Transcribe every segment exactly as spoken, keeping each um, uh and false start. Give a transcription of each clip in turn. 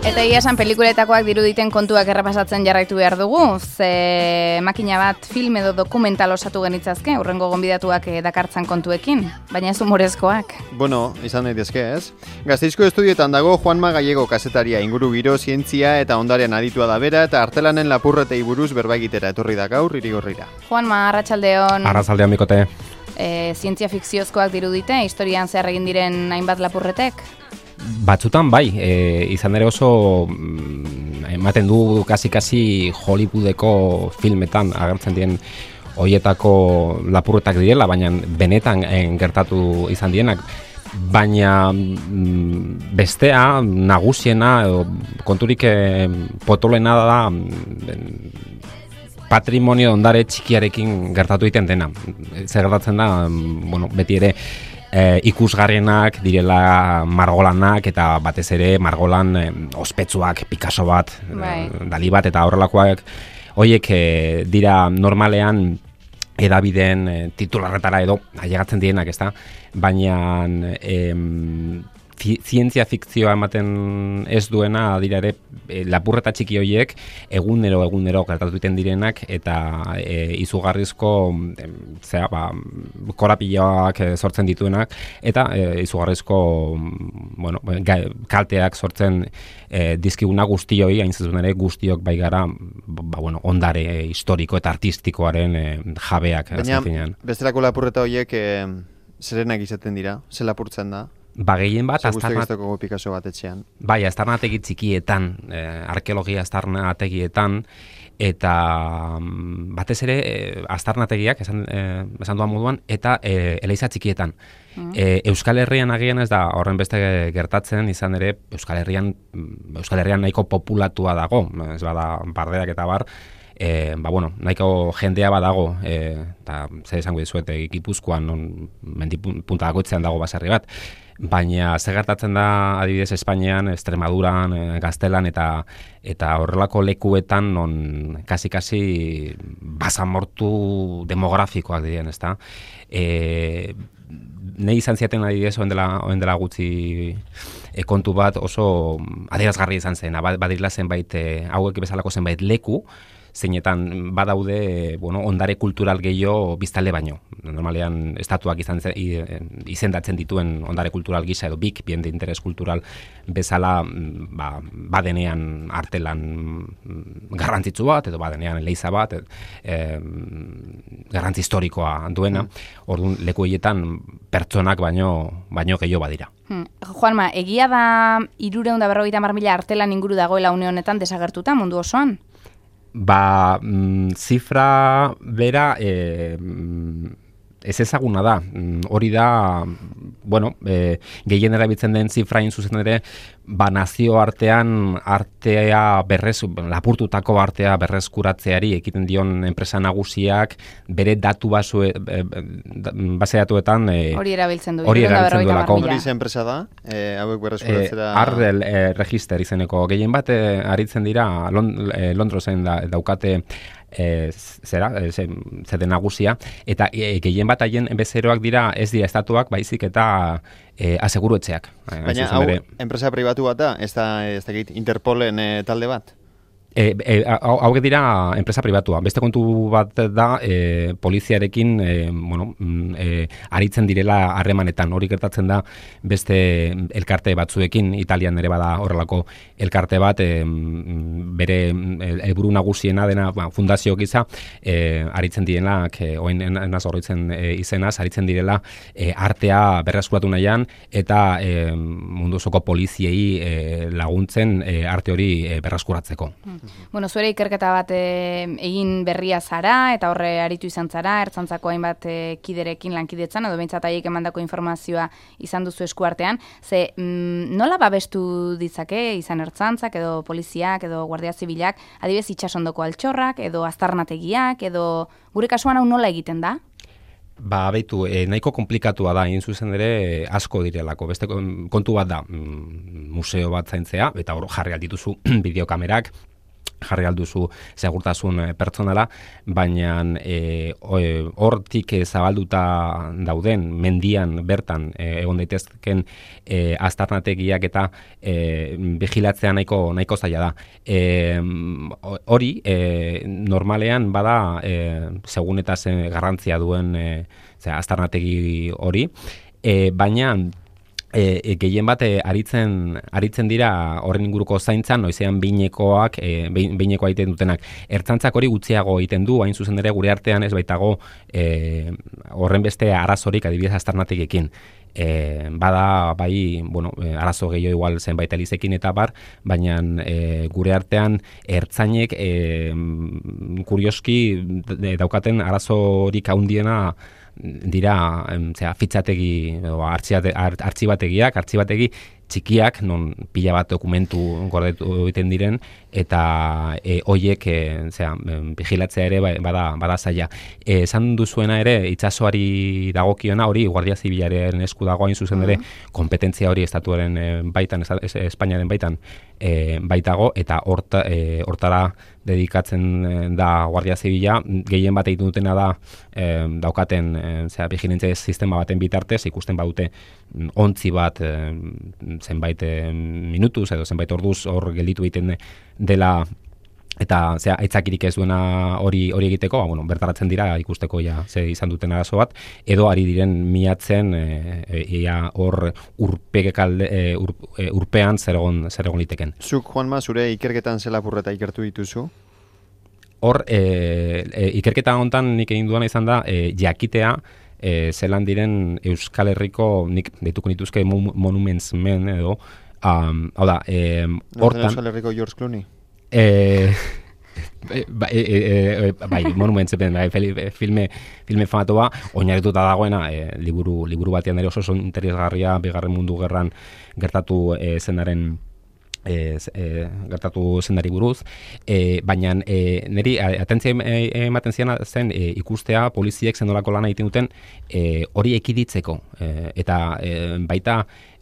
Eta egia esan pelikuletakoak diruditen kontuak errepasatzen jarraitu behar dugu, ze makina bat film edo dokumental osatu genitzazke, hurrengo gonbidatuak dakartzan kontuekin, baina ez humorezkoak. Bueno, izan daitezke, ez? Gasteizko estudioetan dago Juanma Gallego kazetaria, inguru giro, zientzia eta ondarean aditua da bera, eta artelanen lapurretei buruz berbaigitera etorri da gaur Irigorrira. Juanma, arratsaldeon. Arratsaldeon bikote. E, zientzia fikziozkoak dirudite, historian zehar egin diren hainbat lapurretek? Batzutan bai, e, izan ere oso mm, ematen du kasi-kasi Hollywoodeko filmetan agertzen diren hoietako lapurretak direla, baina benetan en, gertatu izan dienak. Baina mm, bestea, nagusiena, edo, konturik e, potolena da mm, patrimonio ondare txikiarekin gertatu egiten dena. Zer gertatzen da, mm, bueno, beti ere, E, ikusgarrienak direla margolanak eta batez ere margolan e, ospetsuak, Picasso bat, e, Dali bat eta horrelakoak horiek e, dira normalean edabideen e, titularretara edo ailegatzen dienak, ezta? Baina e, zientzia fikzioa ematen ez duena dira ere e, lapurreta txiki horiek egunero egunero gertatu egiten direnak eta e, izugarrizko e, zera, ba, korapiloak e, sortzen dituenak eta e, izugarrizko bueno, kalteak sortzen e, dizkiguna guztioi, hain zuzen ere guztiok bai gara ba, bueno, ondare e, historiko eta artistikoaren e, jabeak. Baina bestelako lapurreta horiek e, zerenak izaten dira, ze lapurtzen da? Ba, gehien bat, aztarnat... Picasso bat etxean. Bai, aztarnategi txikietan, eh, arkeologia aztarnategietan, eta mm, batez ere eh, aztarnategiak, esan, eh, esan duan moduan, eta eh, eleiza txikietan. Mm. Eh, Euskal Herrian agian ez da horren beste gertatzen, izan ere Euskal Herrian, Euskal Herrian nahiko populatua dago, ez bada bardeak eta bar, E, ba, bueno, nahiko jendea badago, eta e, zer esango dizuet, e, Gipuzkoan non mendi punta dagoitzean dago baserri bat, baina zer gertatzen da adibidez Espainian, Extremaduran, e, Gaztelan eta eta horrelako lekuetan non kasi-kasi basamortu demografikoak diren, ezta? E, Nei izan ziaten adibidez oen dela, oen dela gutxi e, kontu bat oso adierazgarri izan zen, badirela zenbait, e, hauek bezalako zenbait leku, zeinetan badaude bueno, ondare kultural gehiago biztanle baino. Normalean estatuak izan zen, izendatzen dituen ondare kultural gisa edo bik, bien de interes kultural bezala ba, badenean artelan garrantzitsu bat, edo badenean leiza bat, e, garrantzi historikoa duena, orduan leku horietan pertsonak baino, baino gehiago badira. Hmm. Juanma, egia da hirurehun eta berrogeita hamar mila artelan inguru dagoela une honetan desagertuta mundu osoan? Ba, mm, zifra bera e, ez ezaguna da. Hori da, bueno, e, gehien erabiltzen den zifra in zuzen ere, ba, nazio artean artea berrez, lapurtutako artea berrezkuratzeari ekiten dion enpresa nagusiak bere datu basu, e, base datuetan e, hori erabiltzen du. Hori erabiltzen duelako. Hori zen enpresa da, e, hauek berrezkuratzera... E, Ardel e, register izeneko gehien bat e, aritzen dira Lond, e, Londrosen da, daukate E, zera, e, zede nagusia, eta e, gehien bat haien bezeroak dira ez dira estatuak, baizik eta e, aseguruetxeak. Baina hau ere... enpresa pribatu bat da, ez da, ez da Interpolen e, talde bat? E, e, hau dira enpresa pribatua. Beste kontu bat da e, poliziarekin e, bueno, e, aritzen direla harremanetan. Hori gertatzen da beste elkarte batzuekin, Italian ere bada horrelako elkarte bat, e, bere helburu nagusiena dena ba, fundazio gisa, e, aritzen direnak, e, oin enaz horretzen e, izenaz, aritzen direla e, artea berreskuratu nahian, eta e, mundu osoko poliziei e, laguntzen e, arte hori e, berreskuratzeko. Mm. Bueno, zuere ikerketa bat e, egin berria zara, eta horre aritu izan zara, ertzantzako hainbat e, kiderekin lankidetzan, edo behintzat haiek emandako informazioa izan duzu eskuartean. Ze, mm, nola babestu ditzake, izan ertzantzak, edo poliziak, edo guardia zibilak, adibez itxasondoko altxorrak, edo aztarnategiak, edo gure kasuan hau nola egiten da? Ba, beitu, e, nahiko komplikatua da, egin zuzen ere asko direlako. Beste kontu bat da, mm, museo bat zaintzea, eta hor jarri aldituzu bideokamerak, jarri alduzu segurtasun pertsonala, baina e, hortik e, zabalduta dauden mendian bertan e, egon daitezken e, aztarnategiak eta e, vigilatzea nahiko nahiko zaila da. E, hori e, normalean bada e, segun eta zen garrantzia duen e, zera, aztarnategi hori, e, baina E, e, gehien bat e, aritzen, aritzen dira horren inguruko zaintzan, noizean behinekoak, e, behinekoa egiten dutenak. Ertzaintzak hori gutxiago egiten du, hain zuzen ere gure artean ez baitago e, horren beste arazorik adibidez aztarnategiekin. E, bada bai, bueno, arazo gehiago igual zenbait elizekin eta bar, baina e, gure artean ertzainek e, kurioski daukaten arazorik handiena dira zera, fitzategi, artxibategiak, artxibategi txikiak, non pila bat dokumentu gordetu egiten diren, eta e, hoiek e, zera, vigilatzea ere bada, bada zaila. E, esan duzuena ere, itsasoari dagokiona hori, Guardia Zibilaren esku dago hain zuzen ere, kompetentzia hori estatuaren e, baitan, Espainiaren baitan e, baitago, eta horta, e, hortara dedikatzen da Guardia Zibila, gehien bat egiten dutena da e, daukaten e, zera, vigilantza sistema baten bitartez, ikusten badute ontzi bat e, zenbait e, minutuz edo zenbait orduz hor gelditu egiten dela eta zera, aitzakirik ez duena hori hori egiteko, ba, bueno, bertaratzen dira ikusteko ja ze izan duten arazo bat, edo ari diren miatzen e, ia hor urpekalde, e, ur, e, urpean zer egon, zer egon liteken. Zuk, Juanma, zure ikerketan ze lapurreta ikertu dituzu? Hor, e, e, ikerketa hontan nik egin duana izan da, e, jakitea, e, zelan diren Euskal Herriko, nik deituko nituzke monuments men edo, um, hau da, e, hortan... Euskal Herriko George Clooney? Eh, bai, e, e, bai, monumentzepen, bai, filme, filme famatu ba, oinarrituta dagoena, e, liburu, liburu batean ere oso oso interesgarria, bigarren mundu gerran gertatu e, zenaren E, e, gertatu zendari buruz, e, baina e, niri atentzia ematen ziana zen e, ikustea poliziek zenolako lana egiten duten e, hori ekiditzeko e, eta e, baita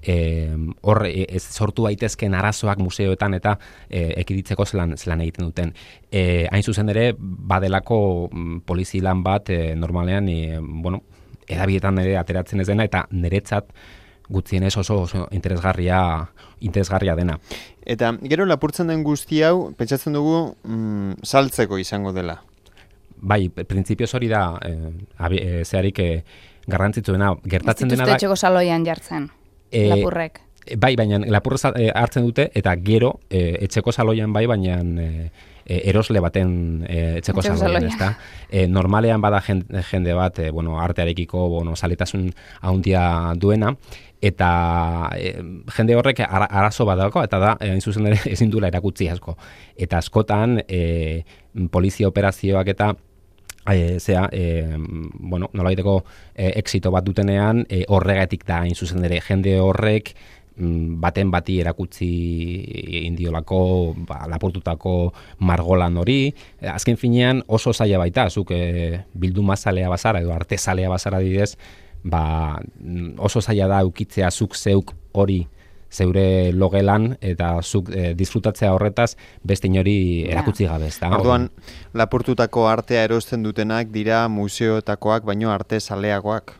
hor e, ez sortu daitezken arazoak museoetan eta e, ekiditzeko zelan, zelan egiten duten. E, hain zuzen ere badelako polizi lan bat e, normalean e, bueno, edabietan ere ateratzen ez dena eta niretzat gutxienez oso, oso interesgarria, interesgarria dena. Eta gero lapurtzen den guzti hau, pentsatzen dugu mm, saltzeko izango dela. Bai, printzipioz hori da eh, abi, eh, zeharik eh, garrantzitsuena. Gertatzen dena da... Ez dituzte saloian jartzen, eh, lapurrek. Bai, baina lapurrez eh, hartzen dute eta gero eh, etxeko saloian bai, baina... Eh, erosle baten e, etxeko saloian, ezta? E, normalean bada jende, jende bat, e, bueno, artearekiko, bueno, saletasun handia duena, eta e, jende horrek ara, arazo bat dauka, eta da, hain zuzen ere, ezin duela erakutsi asko. Eta askotan, e, polizia operazioak eta E, zera, e, bueno, nolabaiteko e, exito bat dutenean, e, horregatik da, hain zuzen ere, jende horrek baten bati erakutsi indiolako ba, lapurtutako margolan hori, azken finean oso zaila baita, zuk e, bilduma zalea bazara edo arte zalea bazara didez, ba, oso zaila da ukitzea zuk zeuk hori zeure logelan eta zuk e, disfrutatzea horretaz beste inori erakutsi gabe, ezta? Orduan, lapurtutako artea erosten dutenak dira museoetakoak baino arte zaleagoak.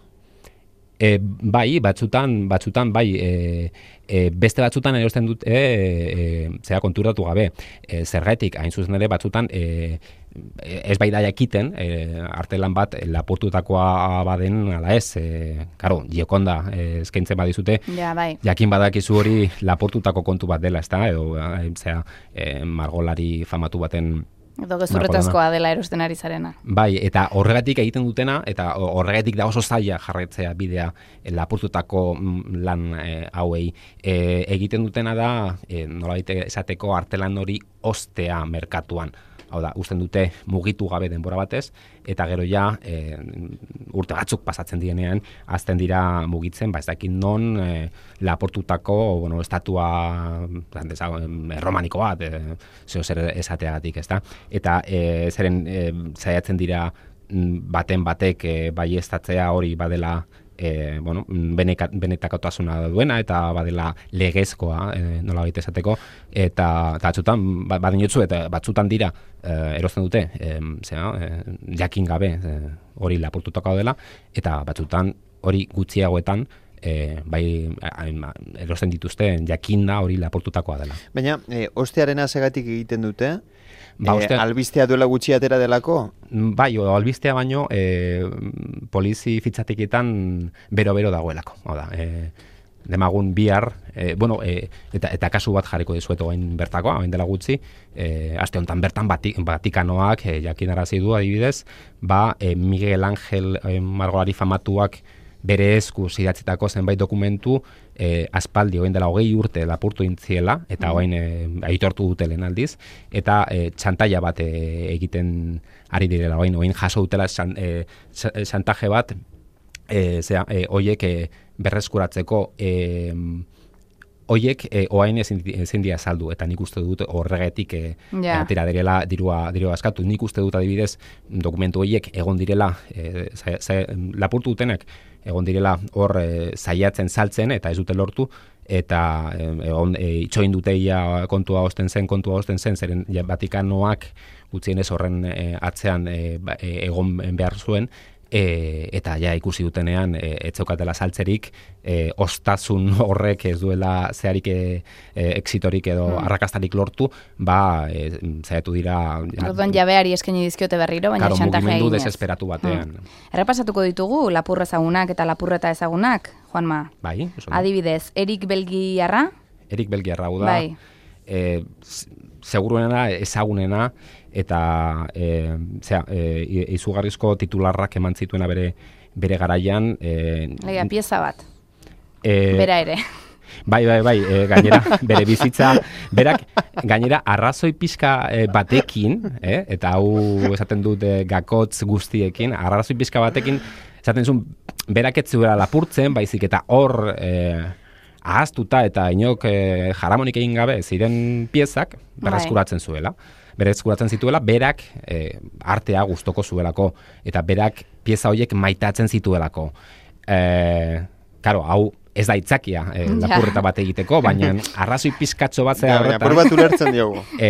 E, bai, batzutan, batzutan bai, e, e, beste batzutan erosten dut, e, e, zera konturatu gabe, e, zergatik, hain zuzen ere batzutan, e, ez bai da jakiten, e, artelan bat lapurtutakoa baden, ala ez, e, karo, Gioconda e, eskaintzen badizute, ja, bai. Jakin badakizu hori lapurtutako kontu bat dela, ezta, edo, e, zera, e, margolari famatu baten edo gezurretazkoa dela erosten ari zarena. Bai, eta horregatik egiten dutena, eta horregatik da oso zaila jarraitzea bidea lapurtutako lan e, hauei. E, egiten dutena da, e, nolabait esateko artelan hori ostea merkatuan. Hau da, usten dute mugitu gabe denbora batez, eta gero ja, e, urte batzuk pasatzen dienean, azten dira mugitzen, ba ez dakit non e, lapurtutako, bueno, estatua erromaniko bat, e, zeo zer esateagatik, ezta? Eta e, zeren e, zaiatzen dira baten batek e, baiestatzea hori badela e, bueno, beneka, benetakotasuna duena eta badela legezkoa, e, nola baita esateko, eta, eta batzutan, ba, badinotzu, eta batzutan dira e, erosten dute, e, zera, e, jakin gabe e, hori lapurtutako dela, eta batzutan hori gutxiagoetan E, bai erosten dituzte jakinda hori lapurtutakoa dela. Baina, e, ostearena segatik egiten dute? Ba, e, ostea... albistea duela gutxi atera delako? Bai, o, albistea baino e, polizi fitxatiketan bero-bero dagoelako. Oda, e, demagun bihar, e, bueno, e, eta, eta kasu bat jarriko dizueto gain bertakoa, hain dela gutxi, e, aste honetan bertan batik, Vatikanoak e, jakinarazi du adibidez, ba, e, Miguel Angel e, margolari famatuak bere esku idatzitako zenbait dokumentu eh, aspaldi oin dela hogei urte lapurtu intziela, eta oain eh, aitortu dute lehen aldiz, eta eh, txantaia bat eh, egiten ari direla, oain, oain jaso dutela xan, eh, xantaje bat, eh, zera, eh, oiek eh, berreskuratzeko eh, oiek eh, oain ezin, ezin dia saldu, eta nik uste dut horregetik eh, yeah. atera direla dirua, dirua askatu. Nik uste dut adibidez dokumentu oiek egon direla, eh, za, za, lapurtu dutenak, egon direla hor e, saiatzen saltzen eta ez dute lortu, eta egon e, itxoin dute ia kontua osten zen, kontua osten zen, zeren ja, Vatikanoak gutxienez horren e, atzean e, egon behar zuen, E, eta ja ikusi dutenean e, etzeukatela saltzerik, e, ostasun horrek ez duela zeharik e, e, exitorik edo hmm. arrakastarik lortu, ba e, zaiatu dira... Orduan jabeari eskaini dizkiote berriro, baina xantaje eginez. Mugimendu desesperatu batean. Hmm. Errepasatuko ditugu lapur ezagunak eta lapurreta ezagunak, Juanma. Bai, adibidez, Erik Belgiarra? Erik Belgiarra, hau da. Bai. E, seguruenena, ezagunena, eta e, zera, e, izugarrizko titularrak eman zituena bere, bere garaian. E, Lega, pieza bat. E, Bera ere. Bai, bai, bai, e, gainera, bere bizitza, berak, gainera, arrazoi pixka e, batekin, e, eta hau esaten dut e, gakotz guztiekin, arrazoi pixka batekin, esaten zuen, berak ez zuela lapurtzen, baizik eta hor... E, ahaztuta eta inok e, jaramonik egin gabe ziren piezak berreskuratzen zuela. Berreskuratzen zituela, berak e, artea gustoko zuelako, eta berak pieza horiek maitatzen zituelako. E, karo, hau ez da itzakia e, lapurreta bat egiteko, baina arrazoi pizkatxo bat zera horretan. Baina, bat ulertzen diogu. E,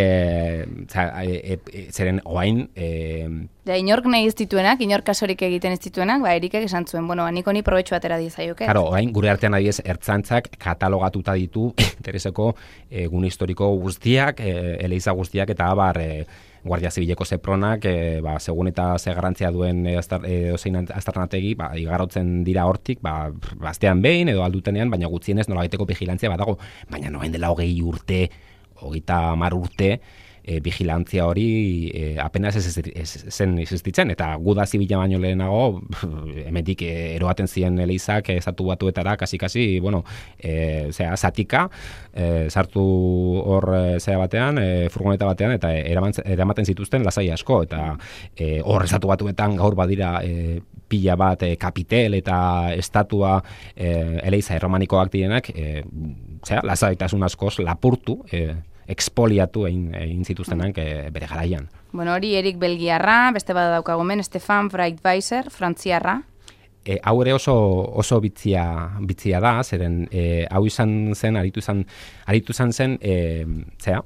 e, e, zeren, oain... E, ja, inork nahi ez dituenak, inork kasorik egiten ez dituenak, ba, Erikek esan zuen, bueno, niko ni probetxu atera dizaioke. Claro, orain gure artean adiez ertzantzak katalogatuta ditu intereseko egun historiko guztiak, e, eleiza guztiak eta abar e, Guardia Zibileko zepronak, e, ba, segun eta ze garrantzia duen e, aztar, e, ozein aztarnategi, ba, igarotzen dira hortik, ba, bastean behin edo aldutenean, baina gutxienez nolabaiteko vigilantzia badago, baina noen dela hogei urte, hogeita hamar urte, E, vigilantzia hori e, apenas ez, ez, ez zen existitzen, eta guda zibila baino lehenago hemendik e, eroaten ziren eleizak estatu batuetara kasi-kasi, bueno, e, zera, zatika, e, sartu hor zera batean, e, furgoneta batean, eta eramaten zituzten lasai asko, eta e, hor estatu batuetan gaur badira e, pila bat e, kapitel eta estatua e, eleiza erromanikoak direnak, e, zera, lasaitasun askoz lapurtu, e, expoliatu egin, egin zituztenak mm. bere garaian. Bueno, hori Erik Belgiarra, beste bada daukagomen, Stefan Breitweiser, frantziarra. E, hau ere oso, oso bitzia, bitzia da, zeren e, hau izan zen, aritu izan, aritu izan zen, e, zera,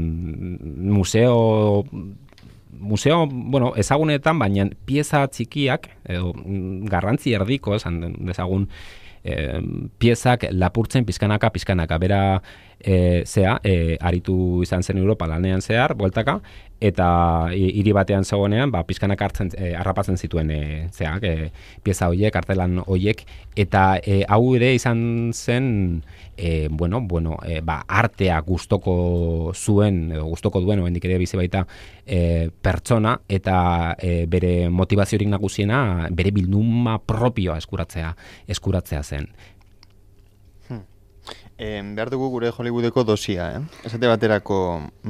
mm, museo... Museo, bueno, ezagunetan, baina pieza txikiak, edo, garrantzi erdiko, esan dezagun, E, piezak lapurtzen pizkanaka, pizkanaka, bera e, zea, e, aritu izan zen Europa lanean zehar, bueltaka, eta hiri batean zegoenean, ba, pizkanaka hartzen, e, harrapatzen zituen e, zeak, e, pieza horiek, artelan horiek, eta e, hau ere izan zen, e, bueno, bueno, e, ba, artea gustoko zuen, edo gustoko duen, oendik ere bizi baita e, pertsona, eta e, bere motivaziorik nagusiena, bere bilduma propioa eskuratzea, eskuratzea zen. Hmm. Eh, behar dugu gure Hollywoodeko dosia, eh? Esate baterako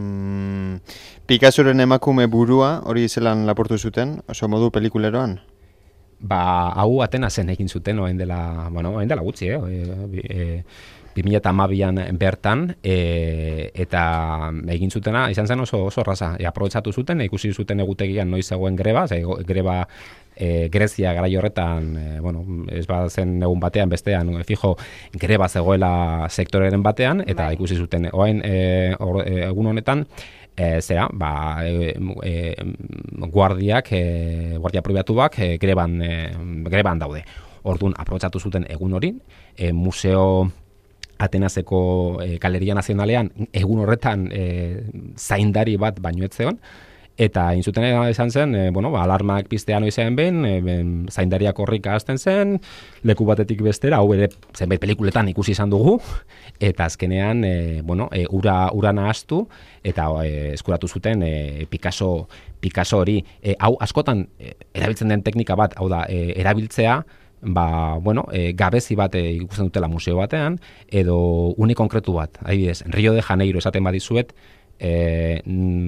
mm, Picassoren emakume burua hori zelan lapurtu zuten, oso modu pelikuleroan? Ba, hau Atenasen egin zuten, oen dela, bueno, oen dela gutxi, eh? E, e, bi mila hamabian bertan, e, eta egin zutena, izan zen oso, oso raza, e, aprobetsatu zuten, ikusi zuten egutegian noiz zegoen greba, ze, greba e, Grezia garai horretan, e, bueno, ez bat zen egun batean, bestean, fijo, greba zegoela sektoreren batean, eta ikusi zuten, oain e, or, e, egun honetan, E, zera, ba, e, e, guardiak, e, guardia pribatuak e, greban, e, greban daude. Orduan, aprobetsatu zuten egun hori, e, museo Atenaseko e, Galeria Nazionalean egun horretan e, zaindari bat baino ez zegoen, eta hain zuten izan zen, e, bueno, ba, alarmak piztean oizean behin, e, ben, zaindariak horrika hasten zen, leku batetik bestera, hau ere zenbait pelikuletan ikusi izan dugu, eta azkenean, e, bueno, e, ura, ura nahaztu, eta e, eskuratu zuten e, Picasso, Picasso hori. E, hau askotan e, erabiltzen den teknika bat, hau da, e, erabiltzea, ba, bueno, e, gabezi bat e, ikusten dutela museo batean, edo une konkretu bat, adibidez, Rio de Janeiro esaten badizuet, E,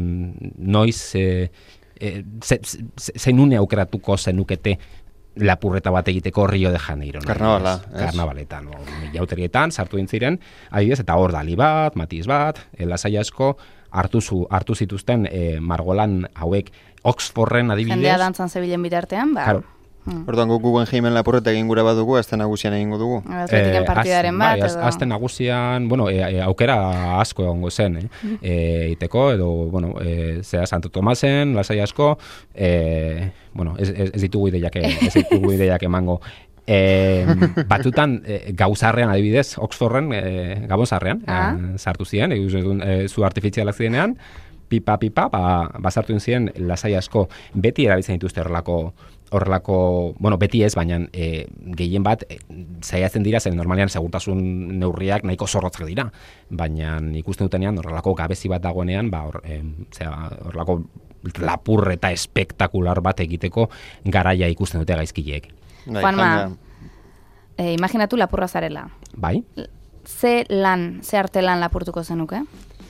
noiz e, e, ze, ze, zein une aukeratuko zenukete lapurreta bat egiteko Rio de Janeiro. Karnabala. Karnabaletan, no? Jauterietan, sartu dintziren, adibidez, eta hor Dali bat, Matisse bat, lasai asko, hartu, zu, hartu zituzten e, margolan hauek Oxforden adibidez. Jendea dantzan zebilen bitartean, ba. Claro. Hmm. Orduan guk Guggenheimen lapurreta egin gura badugu, azte nagusian egingo dugu. Atletiken partidaren bat, bai, edo. Azte nagusian, bueno, e, e, aukera asko egongo zen, eh? e, iteko, edo, bueno, e, zera Santo Tomasen, lasai asko, e, bueno, ez, ez, ez ditugu ideiak, ez ditugu ideiak emango. E, batutan e, gauzarrean adibidez, Oxforden, e, gabonzarrean, ah. e, sartu ziren, e, zu artifizialak zirenean, pipa, pipa, ba, bazartu ziren lasai asko, beti erabiltzen dituzte horrelako horrelako, bueno, beti ez, baina e, gehien bat e, zaiatzen dira, zen normalean segurtasun neurriak nahiko zorrotzak dira, baina ikusten dutenean horrelako gabezi bat dagoenean, ba, hor, e, zera, horrelako lapurreta espektakular bat egiteko garaia ikusten dute gaizkileek. Juanma, e, imaginatu lapurra zarela. Bai? Ze lan, ze arte lan lapurtuko zenuke?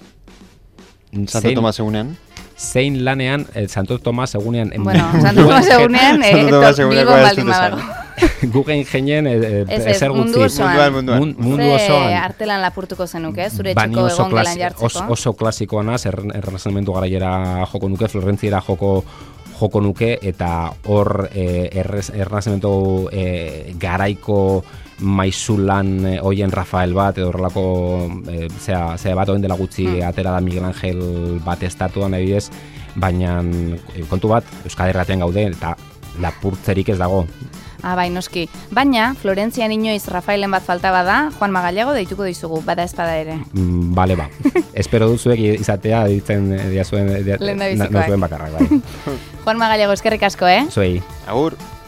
Santo Tomas egunean? Zein lanean, eh, Santo Tomas egunean... Bueno, Santo Tomas egunean, eh, Bilbo baldin badago. Guggenheimen ezer gutzi. Mundu osoan. Mundu, mundu osoan. Ze artelan lapurtuko zenuke, zure txiko egon gelan jartzeko. Oso, oso klasikoa naz, errenazionamentu garaiera joko nuke, Florentziera joko joko nuke, eta hor eh, errenazionamentu eh, garaiko maizulan eh, oien Rafael bat, edo horrelako eh, zea, zea bat oen dela gutxi hmm. atera da Miguel Angel bat estatuan adibidez, baina kontu bat, Euskal Herriatean gaude, eta lapurtzerik ez dago. Ah, bai, noski. Baina, Florentzian inoiz Rafaelen bat falta bada, Juan Magallego deituko dizugu, bada espada ere. Mm, bale, ba. Espero duzuek izatea ditzen diazuen, Lehen da bizikoak. bakarrak, bai. Juan Magallego, eskerrik asko, eh? Zuei. Agur.